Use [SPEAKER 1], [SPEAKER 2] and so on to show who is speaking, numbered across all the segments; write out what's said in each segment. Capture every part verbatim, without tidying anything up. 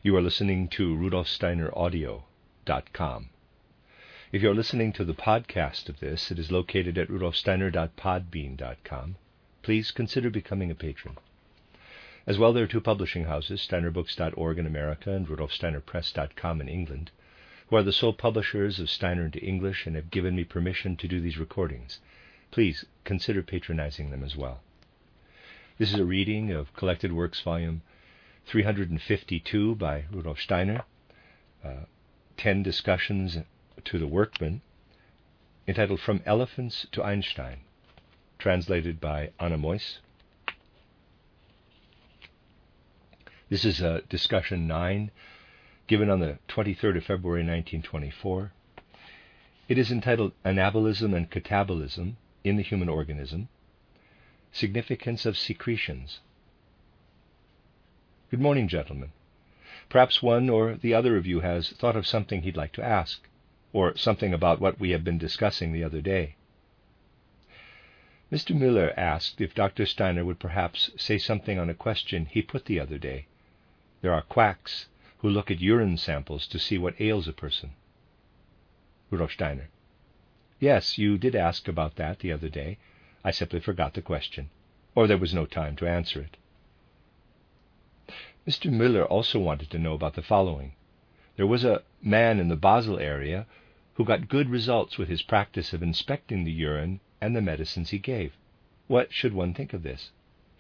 [SPEAKER 1] You are listening to Rudolf Steiner Audio dot com. If you're listening to the podcast of this, it is located at rudolf steiner dot podbean dot com. Please consider becoming a patron. As well, there are two publishing houses, steiner books dot org in America and rudolf steiner press dot com in England, who are the sole publishers of Steiner into English and have given me permission to do these recordings. Please consider patronizing them as well. This is a reading of Collected Works, Volume three hundred fifty-two by Rudolf Steiner, uh, ten discussions to the workman, entitled From Elephants to Einstein, translated by Anna Moyse. This is uh, discussion nine, given on the twenty-third of February nineteen twenty-four. It is entitled Anabolism and Catabolism in the Human Organism, Significance of Secretions. Good morning, gentlemen. Perhaps one or the other of you has thought of something he'd like to ask, or something about what we have been discussing the other day. Mister Miller asked if Doctor Steiner would perhaps say something on a question he put the other day. There are quacks who look at urine samples to see what ails a person. Rudolf Steiner: Yes, you did ask about that the other day. I simply forgot the question, or there was no time to answer it. Mister Müller also wanted to know about the following. There was a man in the Basel area who got good results with his practice of inspecting the urine and the medicines he gave. What should one think of this?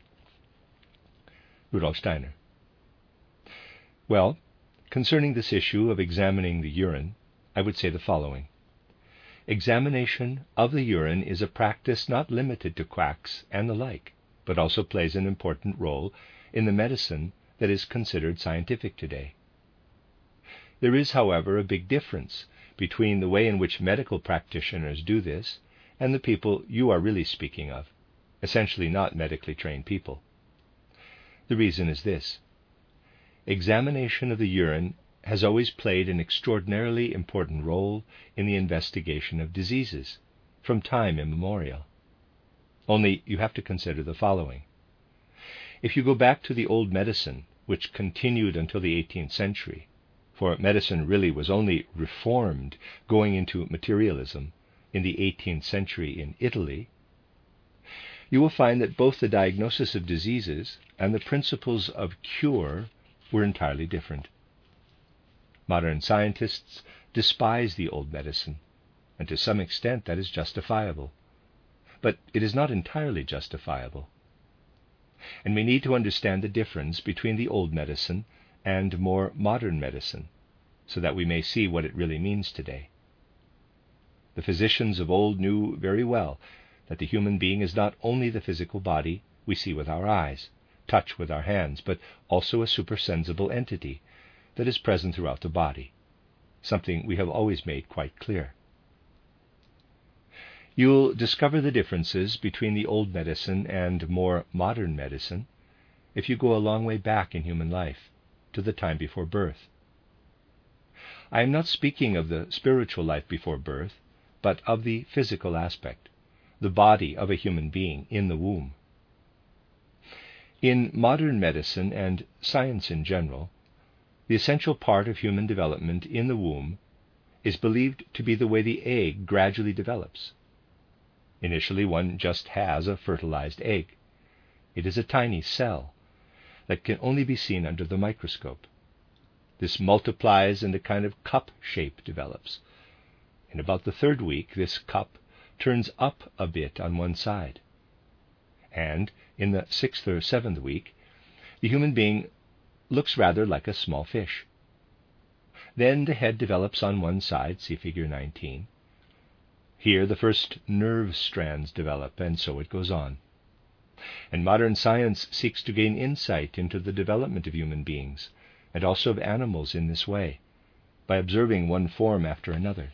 [SPEAKER 1] Rudolf Steiner: Well, concerning this issue of examining the urine, I would say the following. Examination of the urine is a practice not limited to quacks and the like, but also plays an important role in the medicine that is considered scientific today. There is, however, a big difference between the way in which medical practitioners do this and the people you are really speaking of, essentially not medically trained people. The reason is this. Examination of the urine has always played an extraordinarily important role in the investigation of diseases, from time immemorial. Only you have to consider the following. If you go back to the old medicine, which continued until the eighteenth century, for medicine really was only reformed going into materialism in the eighteenth century in Italy, you will find that both the diagnosis of diseases and the principles of cure were entirely different. Modern scientists despise the old medicine, and to some extent that is justifiable. But it is not entirely justifiable. And we need to understand the difference between the old medicine and more modern medicine, so that we may see what it really means today. The physicians of old knew very well that the human being is not only the physical body we see with our eyes, touch with our hands, but also a supersensible entity that is present throughout the body, something we have always made quite clear. You'll discover the differences between the old medicine and more modern medicine if you go a long way back in human life, to the time before birth. I am not speaking of the spiritual life before birth, but of the physical aspect, the body of a human being in the womb. In modern medicine and science in general, the essential part of human development in the womb is believed to be the way the egg gradually develops. Initially, one just has a fertilized egg. It is a tiny cell that can only be seen under the microscope. This multiplies and a kind of cup shape develops. In about the third week, this cup turns up a bit on one side. And in the sixth or seventh week, the human being looks rather like a small fish. Then the head develops on one side, see figure nineteen. Here the first nerve strands develop, and so it goes on. And modern science seeks to gain insight into the development of human beings, and also of animals in this way, by observing one form after another.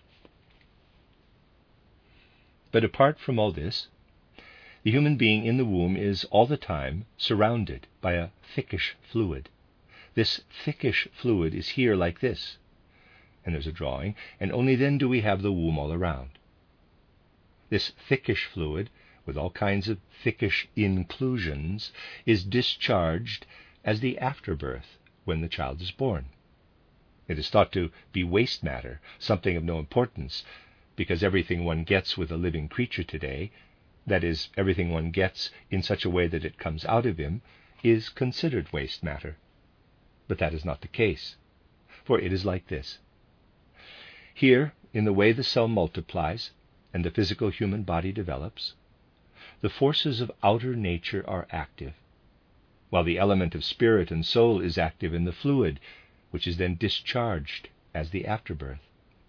[SPEAKER 1] But apart from all this, the human being in the womb is all the time surrounded by a thickish fluid. This thickish fluid is here like this, and there's a drawing, and only then do we have the womb all around. This thickish fluid, with all kinds of thickish inclusions, is discharged as the afterbirth when the child is born, It is thought to be waste matter, something of no importance, because everything one gets with a living creature today, that is, everything one gets in such a way that it comes out of him, is considered waste matter. But that is not the case, for it is like this. Here, in the way the cell multiplies and the physical human body develops, the forces of outer nature are active, while the element of spirit and soul is active in the fluid, which is then discharged as the afterbirth.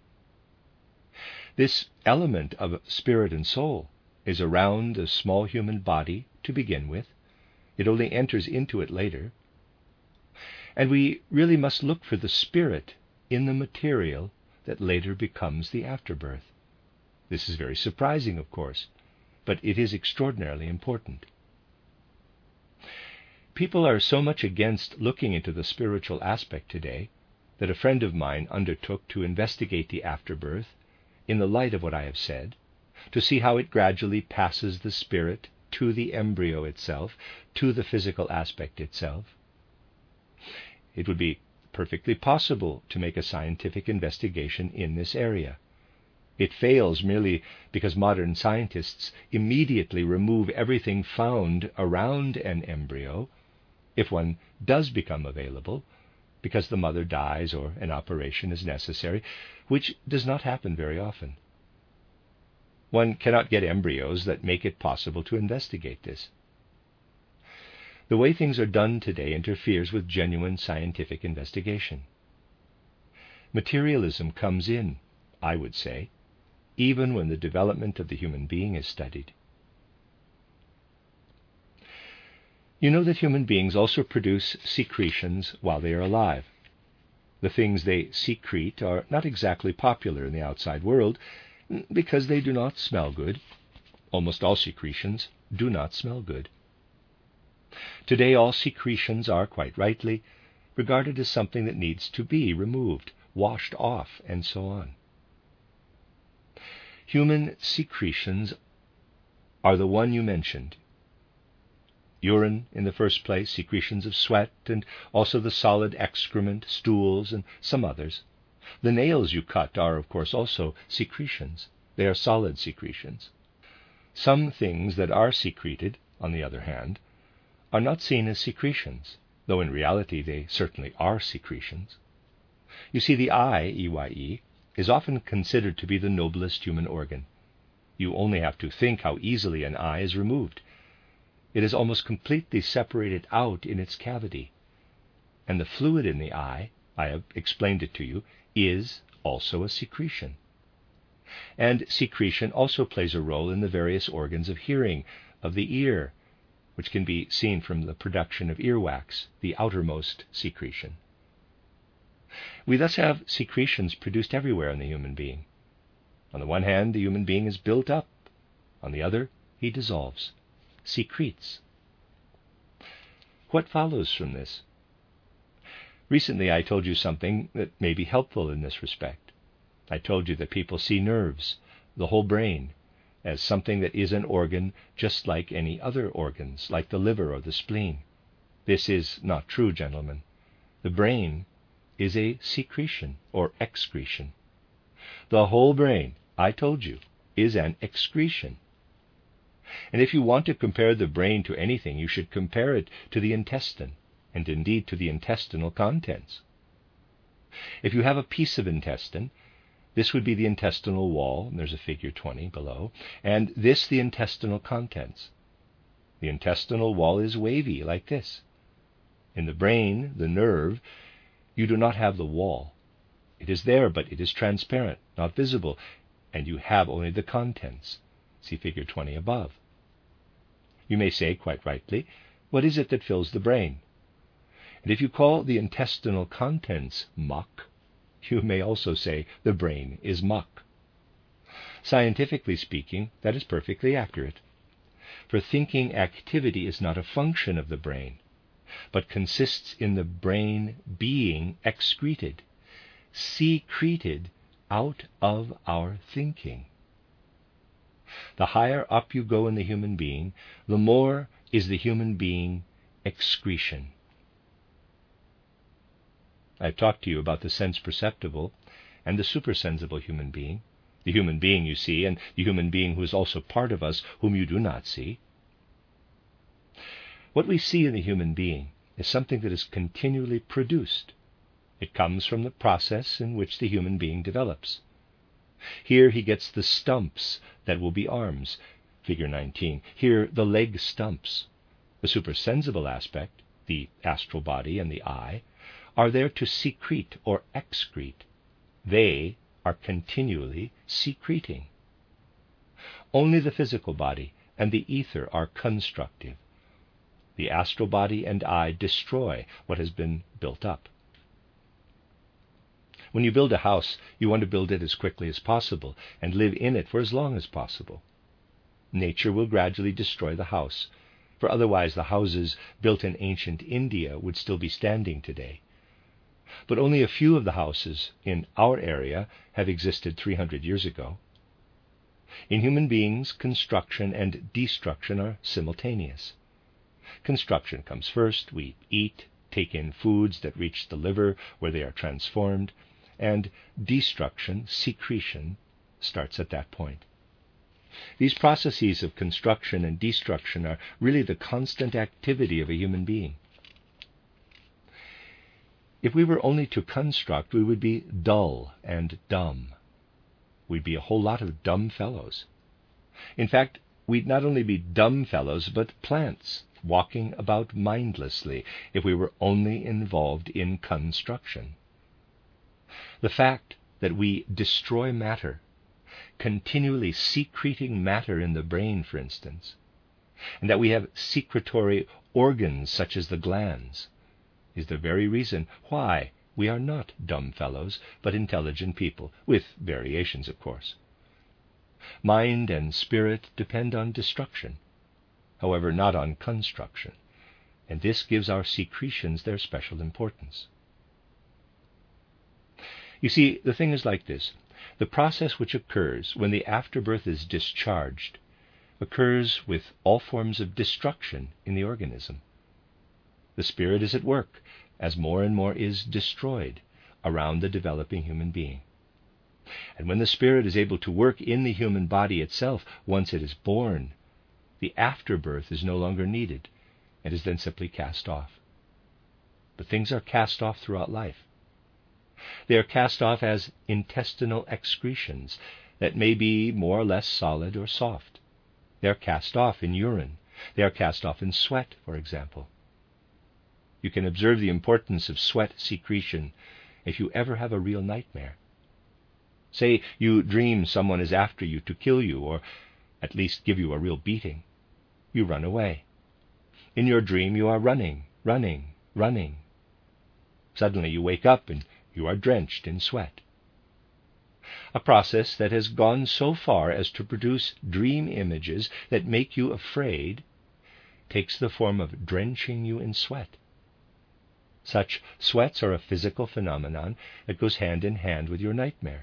[SPEAKER 1] This element of spirit and soul is around the small human body to begin with. It only enters into it later. And we really must look for the spirit in the material that later becomes the afterbirth. This is very surprising, of course, but it is extraordinarily important. People are so much against looking into the spiritual aspect today that a friend of mine undertook to investigate the afterbirth in the light of what I have said, to see how it gradually passes the spirit to the embryo itself, to the physical aspect itself. It would be perfectly possible to make a scientific investigation in this area. It fails merely because modern scientists immediately remove everything found around an embryo, if one does become available, because the mother dies or an operation is necessary, which does not happen very often. One cannot get embryos that make it possible to investigate this. The way things are done today interferes with genuine scientific investigation. Materialism comes in, I would say, even when the development of the human being is studied. You know that human beings also produce secretions while they are alive. The things they secrete are not exactly popular in the outside world because they do not smell good. Almost all secretions do not smell good. Today all secretions are, quite rightly, regarded as something that needs to be removed, washed off, and so on. Human secretions are the one you mentioned. Urine, in the first place, secretions of sweat, and also the solid excrement, stools, and some others. The nails you cut are, of course, also secretions. They are solid secretions. Some things that are secreted, on the other hand, are not seen as secretions, though in reality they certainly are secretions. You see, the eye, E Y E, is often considered to be the noblest human organ. You only have to think how easily an eye is removed. It is almost completely separated out in its cavity. And the fluid in the eye, I have explained it to you, is also a secretion. And secretion also plays a role in the various organs of hearing, of the ear, which can be seen from the production of earwax, the outermost secretion. We thus have secretions produced everywhere in the human being. On the one hand, the human being is built up. On the other, he dissolves, secretes. What follows from this? Recently I told you something that may be helpful in this respect. I told you that people see nerves, the whole brain, as something that is an organ just like any other organs, like the liver or the spleen. This is not true, gentlemen. The brain is a secretion or excretion. The whole brain, I told you, is an excretion. And if you want to compare the brain to anything, you should compare it to the intestine, and indeed to the intestinal contents. If you have a piece of intestine, this would be the intestinal wall, and there's a figure twenty below, and this the intestinal contents. The intestinal wall is wavy, like this. In the brain, the nerve, you do not have the wall. It is there, but it is transparent, not visible, and you have only the contents. See figure twenty above. You may say, quite rightly, what is it that fills the brain? And if you call the intestinal contents muck, you may also say the brain is muck. Scientifically speaking, that is perfectly accurate. For thinking activity is not a function of the brain, but consists in the brain being excreted, secreted out of our thinking. The higher up you go in the human being, the more is the human being excretion. I've talked to you about the sense-perceptible and the supersensible human being. The human being you see, and the human being who is also part of us, whom you do not see. What we see in the human being is something that is continually produced. It comes from the process in which the human being develops. Here he gets the stumps that will be arms, figure nineteen. Here the leg stumps. The supersensible aspect, the astral body and the eye, are there to secrete or excrete. They are continually secreting. Only the physical body and the ether are constructive. The astral body and eye destroy what has been built up. When you build a house, you want to build it as quickly as possible and live in it for as long as possible. Nature will gradually destroy the house, for otherwise the houses built in ancient India would still be standing today. But only a few of the houses in our area have existed three hundred years ago. In human beings, construction and destruction are simultaneous. Construction comes first. We eat, take in foods that reach the liver where they are transformed, and destruction, secretion, starts at that point. These processes of construction and destruction are really the constant activity of a human being. If we were only to construct, we would be dull and dumb. We'd be a whole lot of dumb fellows. In fact, we'd not only be dumb fellows, but plants, walking about mindlessly, if we were only involved in construction. The fact that we destroy matter, continually secreting matter in the brain, for instance, and that we have secretory organs such as the glands, is the very reason why we are not dumb fellows, but intelligent people, with variations, of course. Mind and spirit depend on destruction, however not on construction, and this gives our secretions their special importance. You see, the thing is like this. The process which occurs when the afterbirth is discharged occurs with all forms of destruction in the organism. The spirit is at work as more and more is destroyed around the developing human being. And when the spirit is able to work in the human body itself, once it is born, the afterbirth is no longer needed and is then simply cast off. But things are cast off throughout life. They are cast off as intestinal excretions that may be more or less solid or soft. They are cast off in urine. They are cast off in sweat, for example. You can observe the importance of sweat secretion if you ever have a real nightmare. Say you dream someone is after you to kill you, or at least give you a real beating. You run away. In your dream you are running, running, running. Suddenly you wake up and you are drenched in sweat. A process that has gone so far as to produce dream images that make you afraid takes the form of drenching you in sweat. Such sweats are a physical phenomenon that goes hand in hand with your nightmare.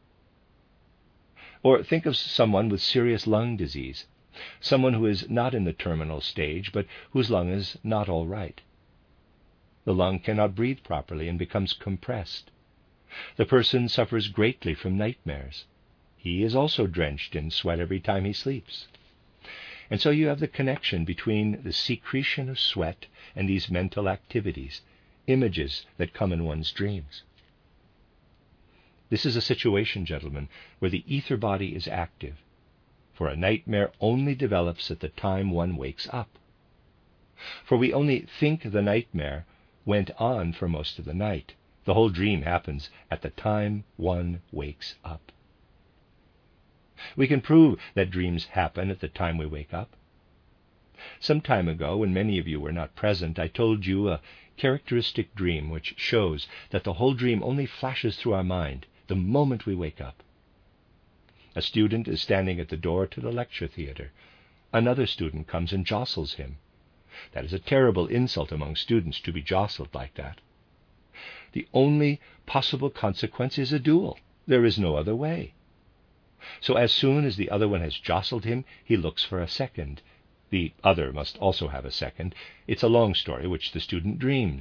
[SPEAKER 1] Or think of someone with serious lung disease, someone who is not in the terminal stage, but whose lung is not all right. The lung cannot breathe properly and becomes compressed. The person suffers greatly from nightmares. He is also drenched in sweat every time he sleeps. And so you have the connection between the secretion of sweat and these mental activities, images that come in one's dreams. This is a situation, gentlemen, where the ether body is active, for a nightmare only develops at the time one wakes up. For we only think the nightmare went on for most of the night. The whole dream happens at the time one wakes up. We can prove that dreams happen at the time we wake up. Some time ago, when many of you were not present, I told you a characteristic dream which shows that the whole dream only flashes through our mind the moment we wake up. A student is standing at the door to the lecture theater. Another student comes and jostles him. That is a terrible insult among students, to be jostled like that. The only possible consequence is a duel. There is no other way. So as soon as the other one has jostled him, he looks for a second. The other must also have a second. It's a long story which the student dreams.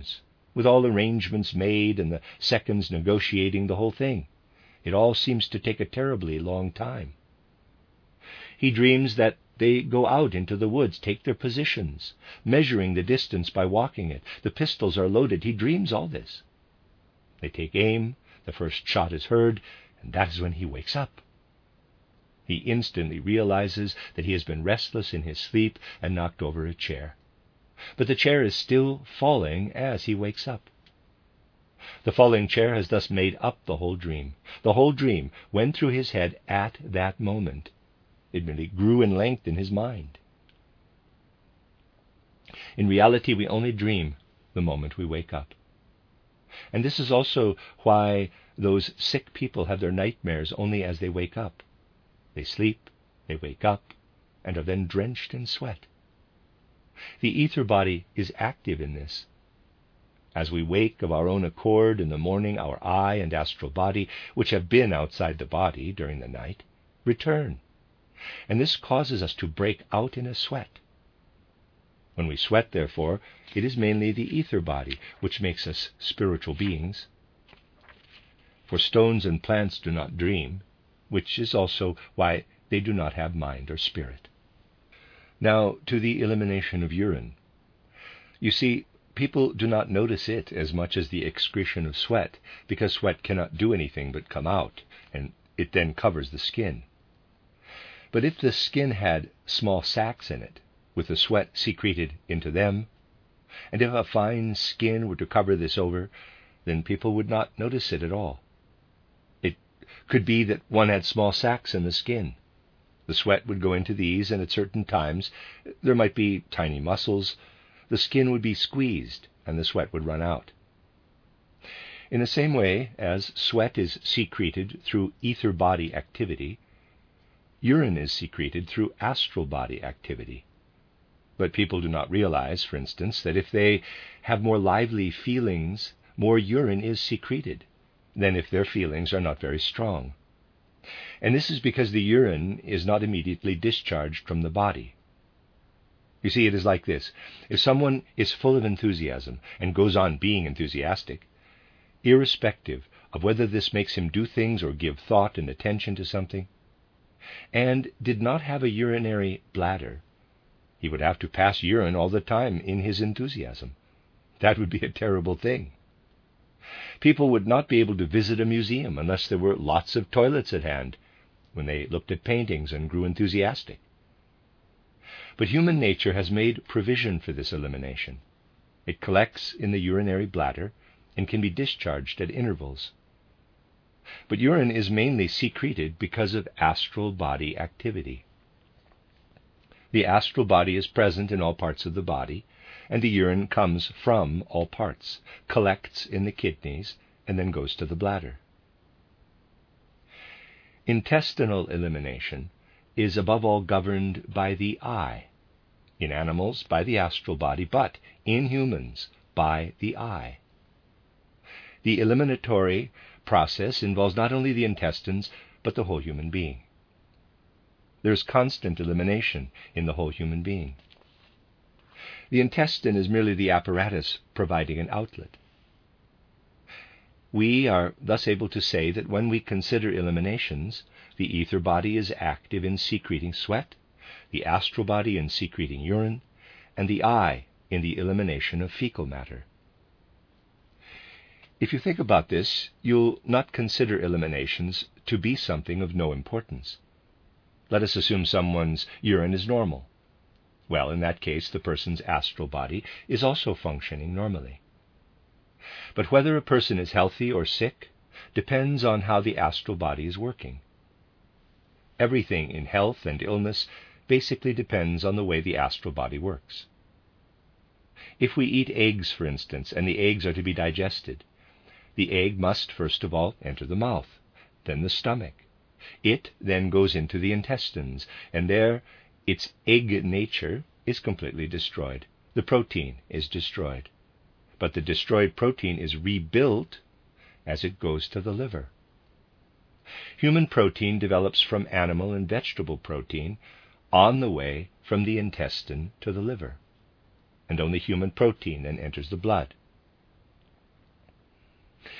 [SPEAKER 1] with all arrangements made and the seconds negotiating the whole thing. It all seems to take a terribly long time. He dreams that they go out into the woods, take their positions, measuring the distance by walking it. The pistols are loaded. He dreams all this. They take aim, the first shot is heard, and that is when he wakes up. He instantly realizes that he has been restless in his sleep and knocked over a chair. But the chair is still falling as he wakes up. The falling chair has thus made up the whole dream. The whole dream went through his head at that moment. It merely grew in length in his mind. In reality, we only dream the moment we wake up. And this is also why those sick people have their nightmares only as they wake up. They sleep, they wake up, and are then drenched in sweat. The ether body is active in this. As we wake of our own accord in the morning, our eye and astral body, which have been outside the body during the night, return. And this causes us to break out in a sweat. When we sweat, therefore, it is mainly the ether body which makes us spiritual beings. For stones and plants do not dream, which is also why they do not have mind or spirit. Now to the elimination of urine. You see, people do not notice it as much as the excretion of sweat, because sweat cannot do anything but come out, and it then covers the skin. But if the skin had small sacs in it, with the sweat secreted into them, and if a fine skin were to cover this over, then people would not notice it at all. It could be that one had small sacs in the skin. The sweat would go into these, and at certain times there might be tiny muscles. The skin would be squeezed, and the sweat would run out. In the same way as sweat is secreted through ether body activity, urine is secreted through astral body activity. But people do not realize, for instance, that if they have more lively feelings, more urine is secreted than if their feelings are not very strong. And this is because the urine is not immediately discharged from the body. You see, it is like this. If someone is full of enthusiasm and goes on being enthusiastic, irrespective of whether this makes him do things or give thought and attention to something, and did not have a urinary bladder, he would have to pass urine all the time in his enthusiasm. That would be a terrible thing. People would not be able to visit a museum unless there were lots of toilets at hand when they looked at paintings and grew enthusiastic. But human nature has made provision for this elimination. It collects in the urinary bladder and can be discharged at intervals. But urine is mainly secreted because of astral body activity. The astral body is present in all parts of the body, and the urine comes from all parts, collects in the kidneys, and then goes to the bladder. Intestinal elimination is above all governed by the eye. In animals, by the astral body, but in humans, by the eye. The eliminatory process involves not only the intestines, but the whole human being. There is constant elimination in the whole human being. The intestine is merely the apparatus providing an outlet. We are thus able to say that when we consider eliminations, the ether body is active in secreting sweat, the astral body in secreting urine, and the eye in the elimination of fecal matter. If you think about this, you'll not consider eliminations to be something of no importance. Let us assume someone's urine is normal. Well, in that case, the person's astral body is also functioning normally. But whether a person is healthy or sick depends on how the astral body is working. Everything in health and illness basically depends on the way the astral body works. If we eat eggs, for instance, and the eggs are to be digested, the egg must first of all enter the mouth, then the stomach. It then goes into the intestines, and there its egg nature is completely destroyed. The protein is destroyed. But the destroyed protein is rebuilt as it goes to the liver. Human protein develops from animal and vegetable protein on the way from the intestine to the liver, and only human protein then enters the blood.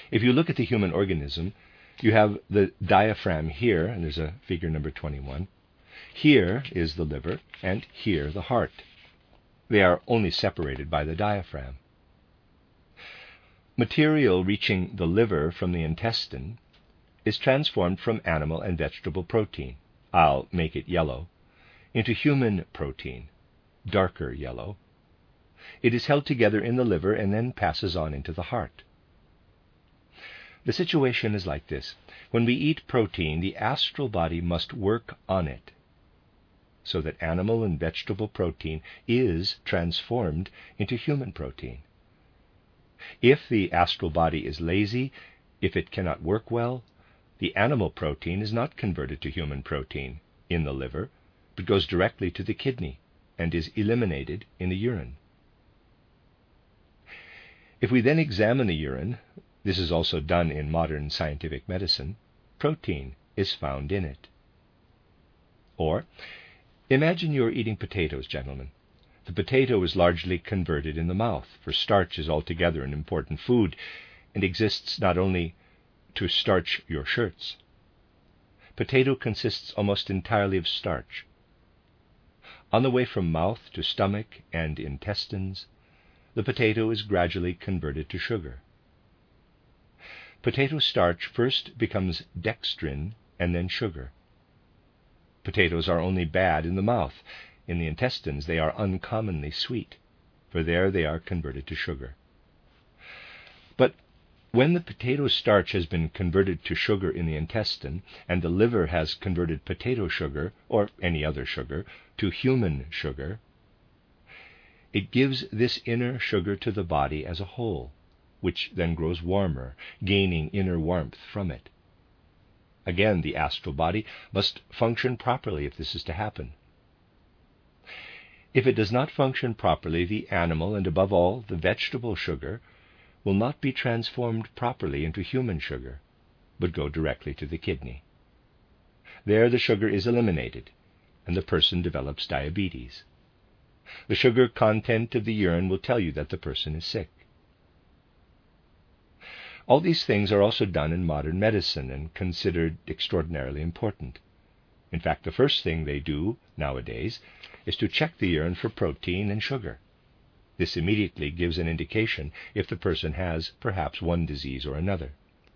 [SPEAKER 1] If you look at the human organism, you have the diaphragm here, and there's a figure number twenty-one. Here is the liver, and here the heart. They are only separated by the diaphragm. Material reaching the liver from the intestine is transformed from animal and vegetable protein, I'll make it yellow, into human protein, darker yellow. It is held together in the liver and then passes on into the heart. The situation is like this. When we eat protein, the astral body must work on it, so that animal and vegetable protein is transformed into human protein. If the astral body is lazy, if it cannot work well, the animal protein is not converted to human protein in the liver, but goes directly to the kidney and is eliminated in the urine. If we then examine the urine, this is also done in modern scientific medicine, protein is found in it. Or, imagine you're eating potatoes, gentlemen. The potato is largely converted in the mouth, for starch is altogether an important food and exists not only to starch your shirts. Potato consists almost entirely of starch. On the way from mouth to stomach and intestines, the potato is gradually converted to sugar. Potato starch first becomes dextrin and then sugar. Potatoes are only bad in the mouth. In the intestines they are uncommonly sweet, for there they are converted to sugar. But when the potato starch has been converted to sugar in the intestine, and the liver has converted potato sugar, or any other sugar, to human sugar, it gives this inner sugar to the body as a whole, which then grows warmer, gaining inner warmth from it. Again, the astral body must function properly if this is to happen. If it does not function properly, the animal, and above all, the vegetable sugar, will not be transformed properly into human sugar, but go directly to the kidney. There the sugar is eliminated, and the person develops diabetes. The sugar content of the urine will tell you that the person is sick. All these things are also done in modern medicine and considered extraordinarily important. In fact, the first thing they do nowadays is to check the urine for protein and sugar. This immediately gives an indication if the person has perhaps one disease or another.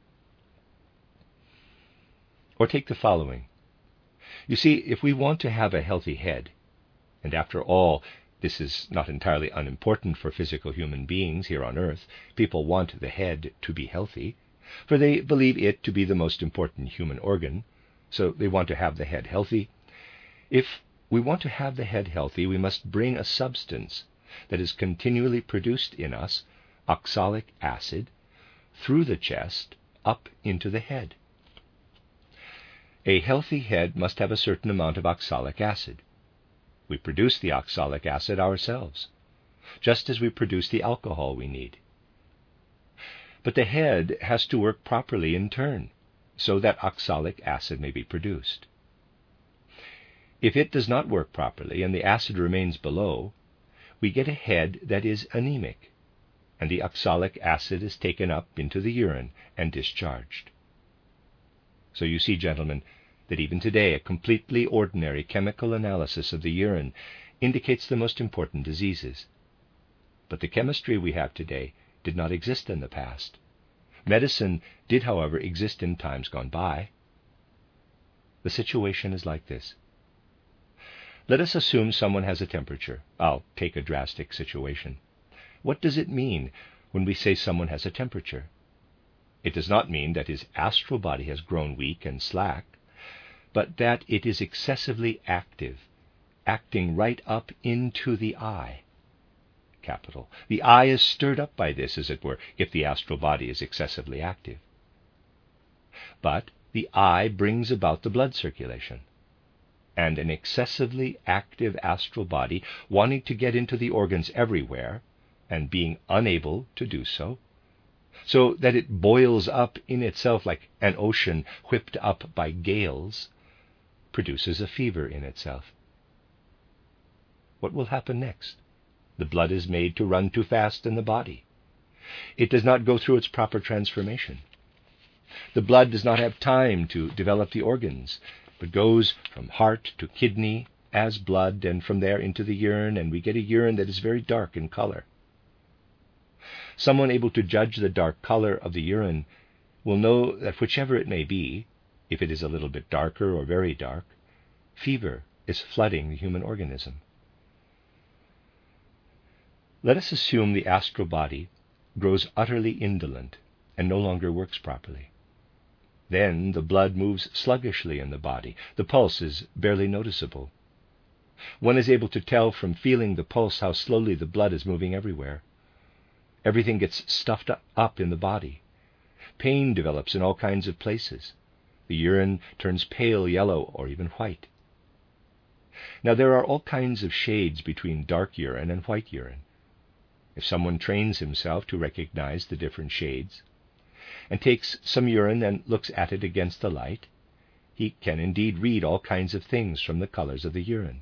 [SPEAKER 1] Or take the following. You see, if we want to have a healthy head, and after all, this is not entirely unimportant for physical human beings here on earth, people want the head to be healthy, for they believe it to be the most important human organ, so they want to have the head healthy. If we want to have the head healthy, we must bring a substance that is continually produced in us, oxalic acid, through the chest up into the head. A healthy head must have a certain amount of oxalic acid. We produce the oxalic acid ourselves, just as we produce the alcohol we need. But the head has to work properly in turn, so that oxalic acid may be produced. If it does not work properly and the acid remains below, we get a head that is anemic, and the oxalic acid is taken up into the urine and discharged. So you see, gentlemen, that even today a completely ordinary chemical analysis of the urine indicates the most important diseases. But the chemistry we have today did not exist in the past. Medicine did, however, exist in times gone by. The situation is like this. Let us assume someone has a temperature. I'll take a drastic situation. What does it mean when we say someone has a temperature? It does not mean that his astral body has grown weak and slack, but that it is excessively active, acting right up into the eye. Capital. The eye is stirred up by this, as it were, if the astral body is excessively active. But the eye brings about the blood circulation, and an excessively active astral body, wanting to get into the organs everywhere, and being unable to do so, so that it boils up in itself like an ocean whipped up by gales, produces a fever in itself. What will happen next? The blood is made to run too fast in the body. It does not go through its proper transformation. The blood does not have time to develop the organs, but goes from heart to kidney as blood, and from there into the urine, and we get a urine that is very dark in color. Someone able to judge the dark color of the urine will know that whichever it may be, if it is a little bit darker or very dark, fever is flooding the human organism. Let us assume the astral body grows utterly indolent and no longer works properly. Then the blood moves sluggishly in the body. The pulse is barely noticeable. One is able to tell from feeling the pulse how slowly the blood is moving everywhere. Everything gets stuffed up in the body. Pain develops in all kinds of places. The urine turns pale yellow or even white. Now there are all kinds of shades between dark urine and white urine. If someone trains himself to recognize the different shades, and takes some urine and looks at it against the light, he can indeed read all kinds of things from the colors of the urine.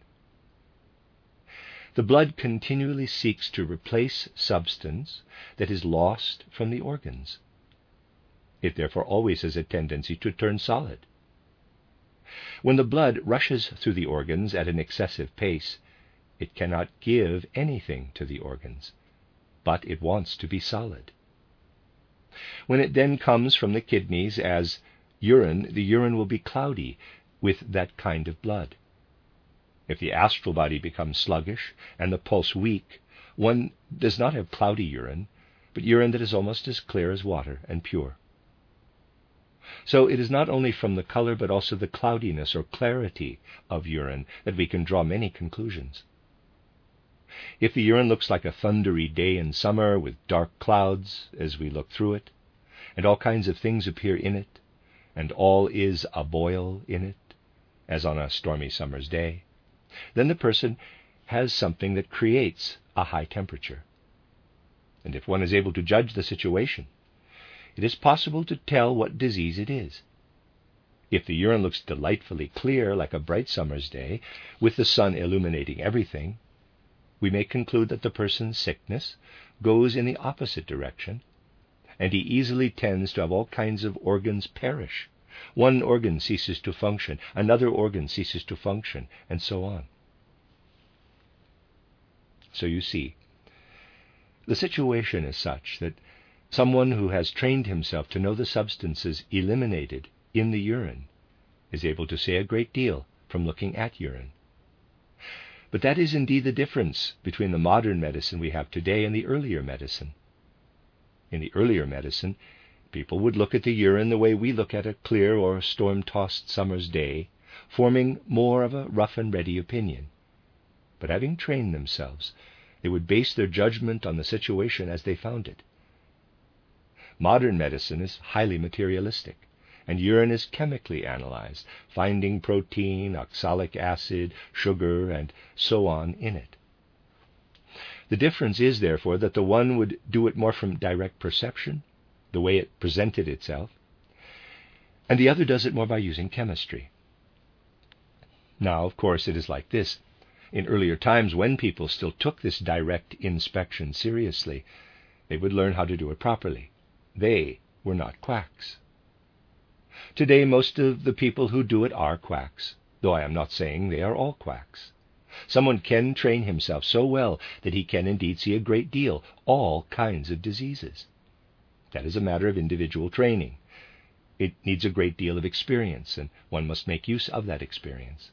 [SPEAKER 1] The blood continually seeks to replace substance that is lost from the organs. It therefore always has a tendency to turn solid. When the blood rushes through the organs at an excessive pace, it cannot give anything to the organs, but it wants to be solid. When it then comes from the kidneys as urine, the urine will be cloudy with that kind of blood. If the astral body becomes sluggish and the pulse weak, one does not have cloudy urine, but urine that is almost as clear as water and pure. So it is not only from the color but also the cloudiness or clarity of urine that we can draw many conclusions. If the urine looks like a thundery day in summer with dark clouds as we look through it, and all kinds of things appear in it, and all is a boil in it, as on a stormy summer's day, then the person has something that creates a high temperature. And if one is able to judge the situation, it is possible to tell what disease it is. If the urine looks delightfully clear like a bright summer's day, with the sun illuminating everything, we may conclude that the person's sickness goes in the opposite direction, and he easily tends to have all kinds of organs perish. One organ ceases to function, another organ ceases to function, and so on. So you see, the situation is such that someone who has trained himself to know the substances eliminated in the urine is able to say a great deal from looking at urine. But that is indeed the difference between the modern medicine we have today and the earlier medicine. In the earlier medicine, people would look at the urine the way we look at a clear or storm-tossed summer's day, forming more of a rough-and-ready opinion. But having trained themselves, they would base their judgment on the situation as they found it. Modern medicine is highly materialistic, and urine is chemically analyzed, finding protein, oxalic acid, sugar, and so on in it. The difference is, therefore, that the one would do it more from direct perception, the way it presented itself, and the other does it more by using chemistry. Now, of course, it is like this. In earlier times, when people still took this direct inspection seriously, they would learn how to do it properly. They were not quacks. Today, most of the people who do it are quacks, though I am not saying they are all quacks. Someone can train himself so well that he can indeed see a great deal, all kinds of diseases. That is a matter of individual training. It needs a great deal of experience, and one must make use of that experience.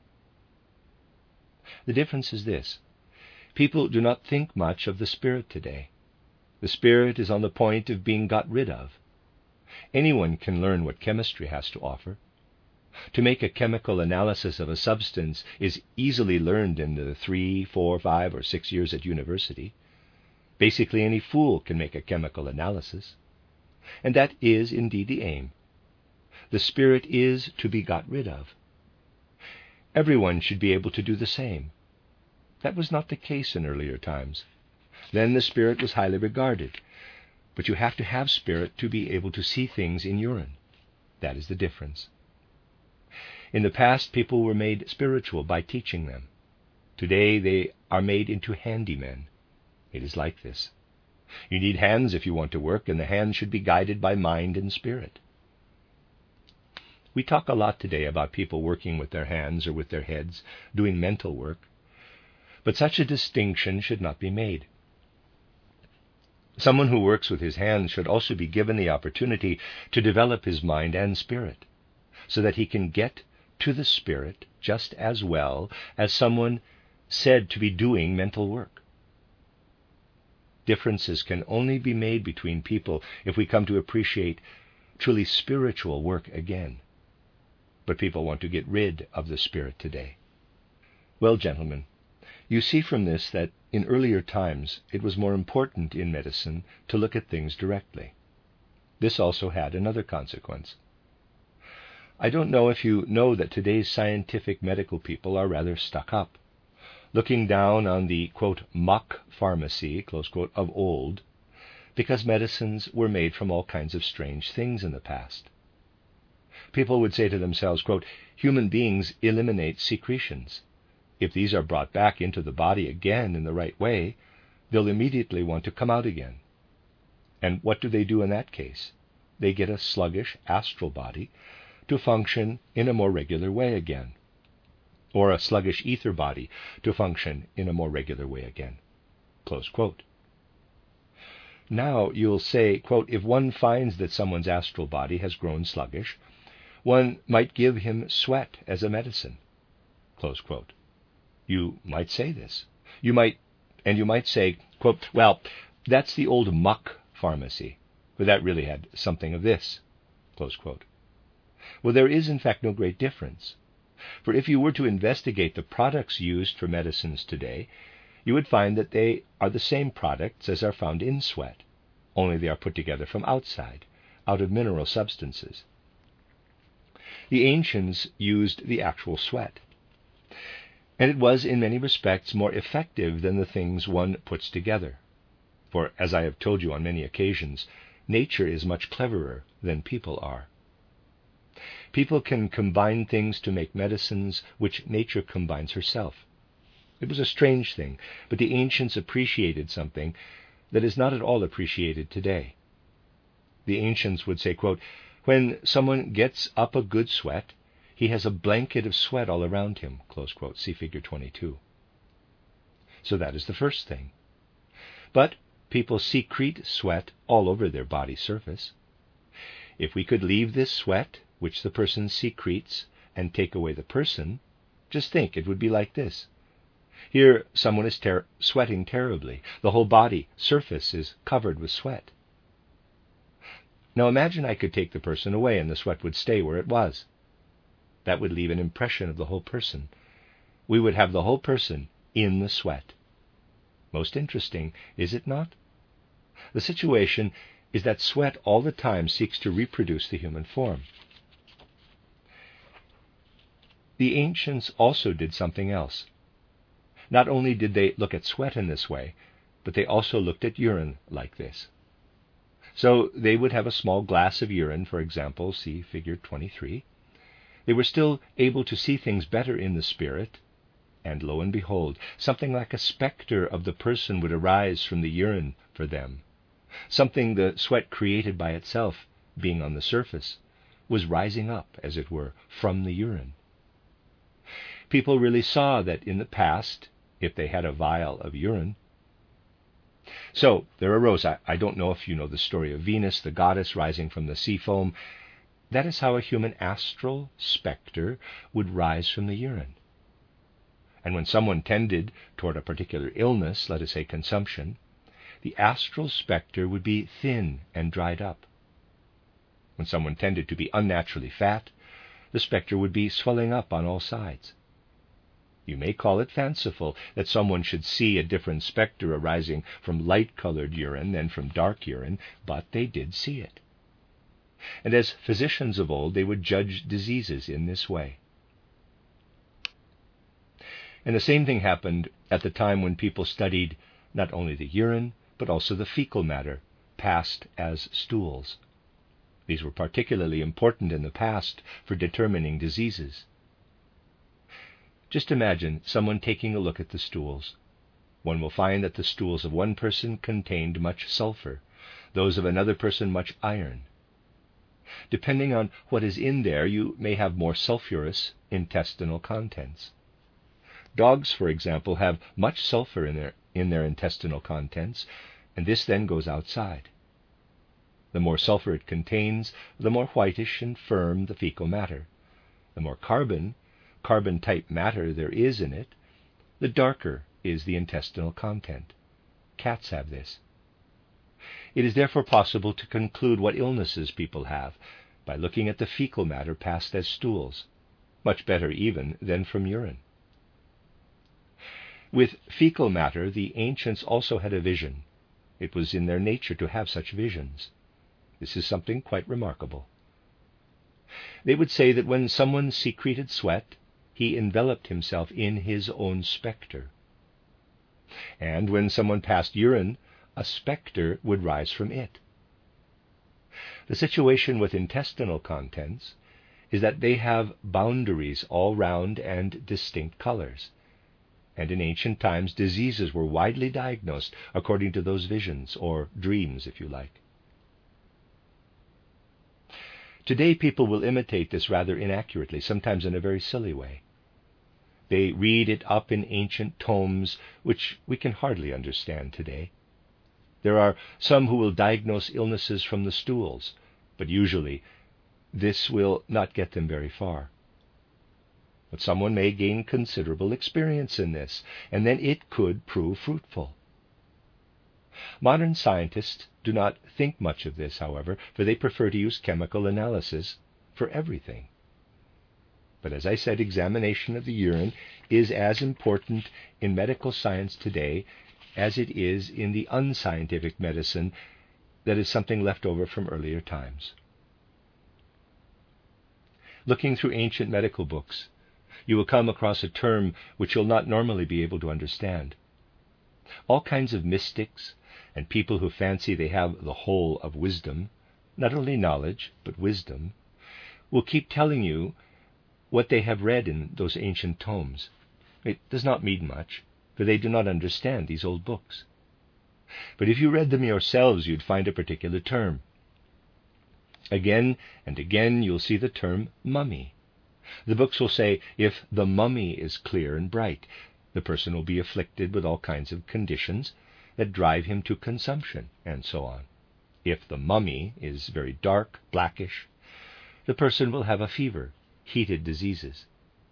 [SPEAKER 1] The difference is this. People do not think much of the spirit today. The spirit is on the point of being got rid of. Anyone can learn what chemistry has to offer. To make a chemical analysis of a substance is easily learned in the three, four, five, or six years at university. Basically, any fool can make a chemical analysis. And that is indeed the aim. The spirit is to be got rid of. Everyone should be able to do the same. That was not the case in earlier times. Then the spirit was highly regarded. But you have to have spirit to be able to see things in urine. That is the difference. In the past, people were made spiritual by teaching them. Today, they are made into handymen. It is like this. You need hands if you want to work, and the hands should be guided by mind and spirit. We talk a lot today about people working with their hands or with their heads, doing mental work, but such a distinction should not be made. Someone who works with his hands should also be given the opportunity to develop his mind and spirit, so that he can get to the spirit just as well as someone said to be doing mental work. Differences can only be made between people if we come to appreciate truly spiritual work again. But people want to get rid of the spirit today. Well, gentlemen, you see from this that in earlier times it was more important in medicine to look at things directly. This also had another consequence. I don't know if you know that today's scientific medical people are rather stuck up, looking down on the, quote, muck pharmacy, close quote, of old, because medicines were made from all kinds of strange things in the past. People would say to themselves, quote, human beings eliminate secretions. If these are brought back into the body again in the right way, they'll immediately want to come out again. And what do they do in that case? They get a sluggish astral body to function in a more regular way again, or a sluggish ether body to function in a more regular way again. Close quote. Now you'll say, quote, if one finds that someone's astral body has grown sluggish, one might give him sweat as a medicine. Close quote. You might say this. You might, and you might say, quote, well, that's the old muck pharmacy, but that really had something of this. Close quote. Well, there is in fact no great difference. For if you were to investigate the products used for medicines today, you would find that they are the same products as are found in sweat, only they are put together from outside, out of mineral substances. The ancients used the actual sweat, and it was in many respects more effective than the things one puts together. For, as I have told you on many occasions, nature is much cleverer than people are. People can combine things to make medicines which nature combines herself. It was a strange thing, but the ancients appreciated something that is not at all appreciated today. The ancients would say, quote, when someone gets up a good sweat, he has a blanket of sweat all around him, close quote. See figure twenty-two. So that is the first thing. But people secrete sweat all over their body surface. If we could leave this sweat, which the person secretes, and take away the person, just think, it would be like this. Here someone is ter- sweating terribly. The whole body surface is covered with sweat. Now imagine I could take the person away and the sweat would stay where it was. That would leave an impression of the whole person. We would have the whole person in the sweat. Most interesting, is it not? The situation is that sweat all the time seeks to reproduce the human form. The ancients also did something else. Not only did they look at sweat in this way, but they also looked at urine like this. So they would have a small glass of urine, for example, see figure twenty-three. They were still able to see things better in the spirit, and lo and behold, something like a specter of the person would arise from the urine for them. Something the sweat created by itself, being on the surface, was rising up, as it were, from the urine. People really saw that in the past, if they had a vial of urine. So there arose, I, I don't know if you know the story of Venus, the goddess rising from the sea foam. That is how a human astral specter would rise from the urine. And when someone tended toward a particular illness, let us say consumption, the astral specter would be thin and dried up. When someone tended to be unnaturally fat, the specter would be swelling up on all sides. You may call it fanciful that someone should see a different specter arising from light-colored urine than from dark urine, but they did see it. And as physicians of old, they would judge diseases in this way. And the same thing happened at the time when people studied not only the urine, but also the fecal matter, passed as stools. These were particularly important in the past for determining diseases. Just imagine someone taking a look at the stools. one will find that the stools of one person contained much sulfur, those of another person much iron. Depending on what is in there, you may have more sulfurous intestinal contents. Dogs, for example, have much sulfur in their, in their intestinal contents, and this then goes outside. The more sulfur it contains, the more whitish and firm the fecal matter. The more carbon, carbon-type matter there is in it, the darker is the intestinal content. Cats have this. It is therefore possible to conclude what illnesses people have by looking at the fecal matter passed as stools, much better even than from urine. With fecal matter, the ancients also had a vision. It was in their nature to have such visions. This is something quite remarkable. They would say that when someone secreted sweat, he enveloped himself in his own spectre. And when someone passed urine, a spectre would rise from it. The situation with intestinal contents is that they have boundaries all round and distinct colors. And in ancient times, diseases were widely diagnosed according to those visions, or dreams, if you like. Today, people will imitate this rather inaccurately, sometimes in a very silly way. They read it up in ancient tomes, which we can hardly understand today. There are some who will diagnose illnesses from the stools, but usually this will not get them very far. But someone may gain considerable experience in this, and then it could prove fruitful. Modern scientists do not think much of this, however, for they prefer to use chemical analysis for everything. But as I said, examination of the urine is as important in medical science today as it is in the unscientific medicine that is something left over from earlier times. Looking through ancient medical books, you will come across a term which you'll not normally be able to understand. All kinds of mystics and people who fancy they have the whole of wisdom, not only knowledge, but wisdom, will keep telling you what they have read in those ancient tomes. It does not mean much, for they do not understand these old books. But if you read them yourselves, you'd find a particular term. Again and again you'll see the term mummy. The books will say, if the mummy is clear and bright, the person will be afflicted with all kinds of conditions that drive him to consumption, and so on. If the mummy is very dark, blackish, the person will have a fever, heated diseases.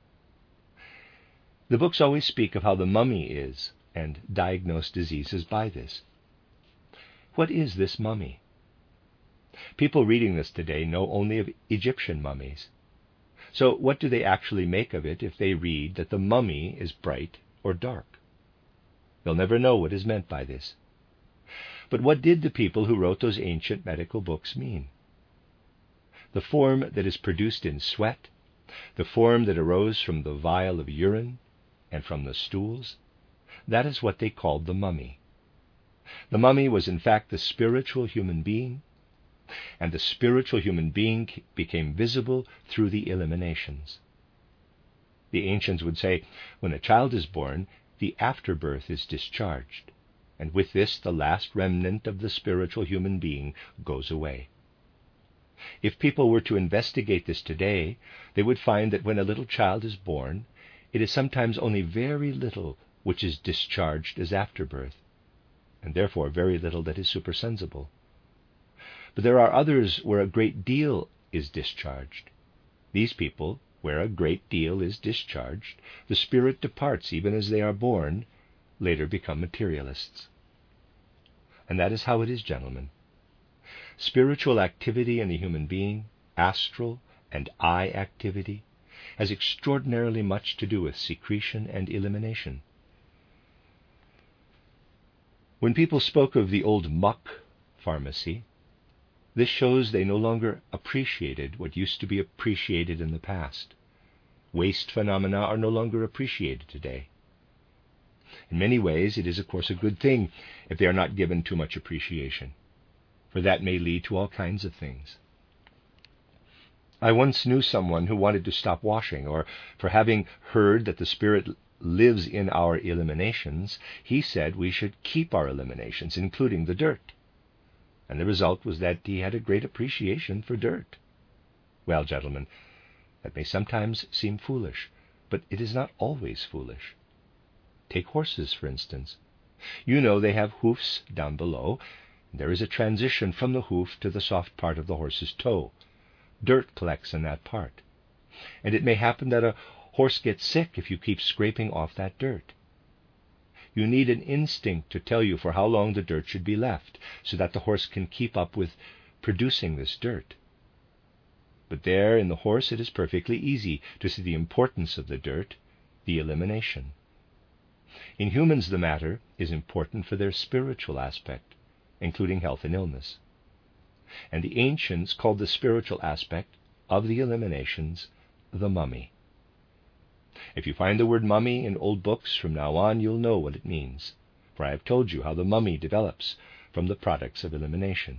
[SPEAKER 1] The books always speak of how the mummy is, and diagnose diseases by this. What is this mummy? People reading this today know only of Egyptian mummies. So what do they actually make of it if they read that the mummy is bright or dark? They'll never know what is meant by this. But what did the people who wrote those ancient medical books mean? The form that is produced in sweat, the form that arose from the vial of urine and from the stools, that is what they called the mummy. The mummy was in fact the spiritual human being, and the spiritual human being became visible through the eliminations. The ancients would say, when a child is born, the afterbirth is discharged, and with this the last remnant of the spiritual human being goes away. If people were to investigate this today, they would find that when a little child is born, it is sometimes only very little which is discharged as afterbirth, and therefore very little that is supersensible. But there are others where a great deal is discharged. These people, where a great deal is discharged, the spirit departs even as they are born, later become materialists. And that is how it is, gentlemen. Spiritual activity in the human being, astral and eye activity, has extraordinarily much to do with secretion and elimination. When people spoke of the old muck pharmacy, this shows they no longer appreciated what used to be appreciated in the past. Waste phenomena are no longer appreciated today. In many ways, it is, of course, a good thing if they are not given too much appreciation, for that may lead to all kinds of things. I once knew someone who wanted to stop washing, or for having heard that the spirit lives in our eliminations, he said we should keep our eliminations, including the dirt. And the result was that he had a great appreciation for dirt. Well, gentlemen, that may sometimes seem foolish, but it is not always foolish. Take horses, for instance. You know they have hoofs down below. There is a transition from the hoof to the soft part of the horse's toe. Dirt collects in that part. And it may happen that a horse gets sick if you keep scraping off that dirt. You need an instinct to tell you for how long the dirt should be left, so that the horse can keep up with producing this dirt. But there in the horse it is perfectly easy to see the importance of the dirt, the elimination. In humans the matter is important for their spiritual aspect, including health and illness. And the ancients called the spiritual aspect of the eliminations the mummy. If you find the word mummy in old books from now on, you'll know what it means, for I have told you how the mummy develops from the products of elimination.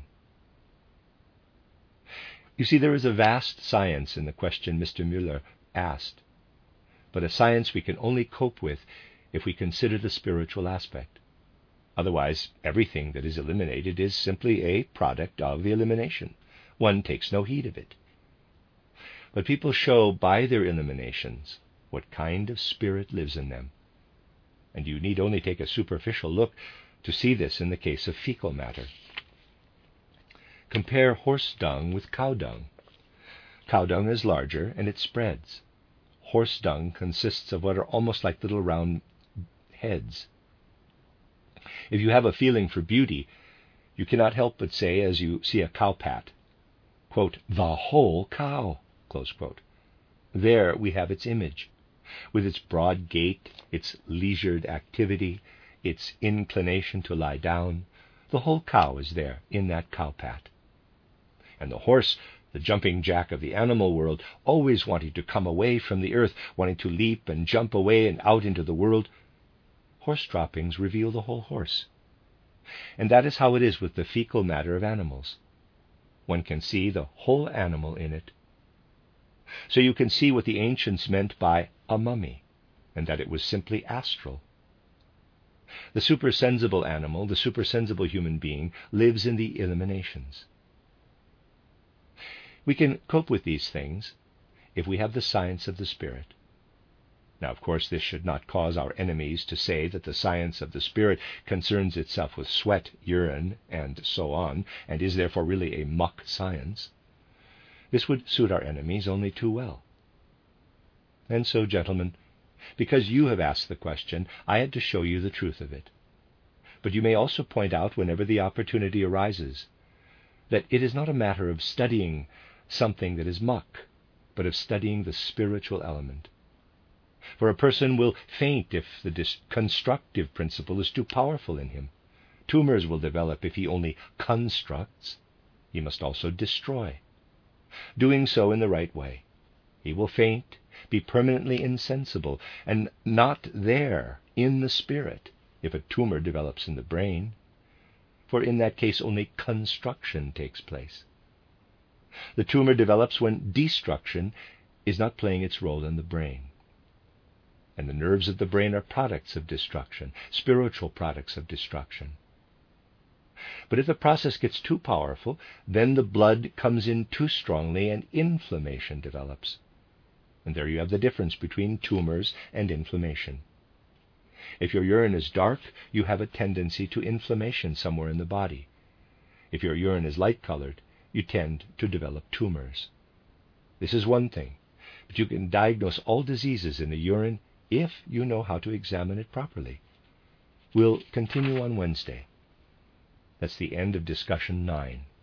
[SPEAKER 1] You see, there is a vast science in the question Mister Müller asked, but a science we can only cope with if we consider the spiritual aspect. Otherwise, everything that is eliminated is simply a product of the elimination. One takes no heed of it. But people show by their eliminations what kind of spirit lives in them. And you need only take a superficial look to see this in the case of fecal matter. Compare horse dung with cow dung. Cow dung is larger and it spreads. Horse dung consists of what are almost like little round heads. If you have a feeling for beauty, you cannot help but say, as you see a cow pat, quote, "the whole cow," close quote. There we have its image, with its broad gait, its leisured activity, its inclination to lie down. The whole cow is there in that cow pat. And the horse, the jumping jack of the animal world, always wanting to come away from the earth, wanting to leap and jump away and out into the world. Horse droppings reveal the whole horse. And that is how it is with the fecal matter of animals. One can see the whole animal in it. So you can see what the ancients meant by a mummy, and that it was simply astral. The supersensible animal, the supersensible human being, lives in the eliminations. We can cope with these things if we have the science of the Spirit. Now, of course, this should not cause our enemies to say that the science of the Spirit concerns itself with sweat, urine, and so on, and is therefore really a muck science. This would suit our enemies only too well. And so, gentlemen, because you have asked the question, I had to show you the truth of it. But you may also point out, whenever the opportunity arises, that it is not a matter of studying something that is muck, but of studying the spiritual element. For a person will faint if the dis- constructive principle is too powerful in him. Tumors will develop if he only constructs. He must also destroy. Doing so in the right way, he will faint, be permanently insensible, and not there in the spirit if a tumor develops in the brain. For in that case only construction takes place. The tumor develops when destruction is not playing its role in the brain. And the nerves of the brain are products of destruction, spiritual products of destruction. But if the process gets too powerful, then the blood comes in too strongly and inflammation develops. And there you have the difference between tumors and inflammation. If your urine is dark, you have a tendency to inflammation somewhere in the body. If your urine is light-colored, you tend to develop tumors. This is one thing, but you can diagnose all diseases in the urine if you know how to examine it properly. We'll continue on Wednesday. That's the end of discussion nine.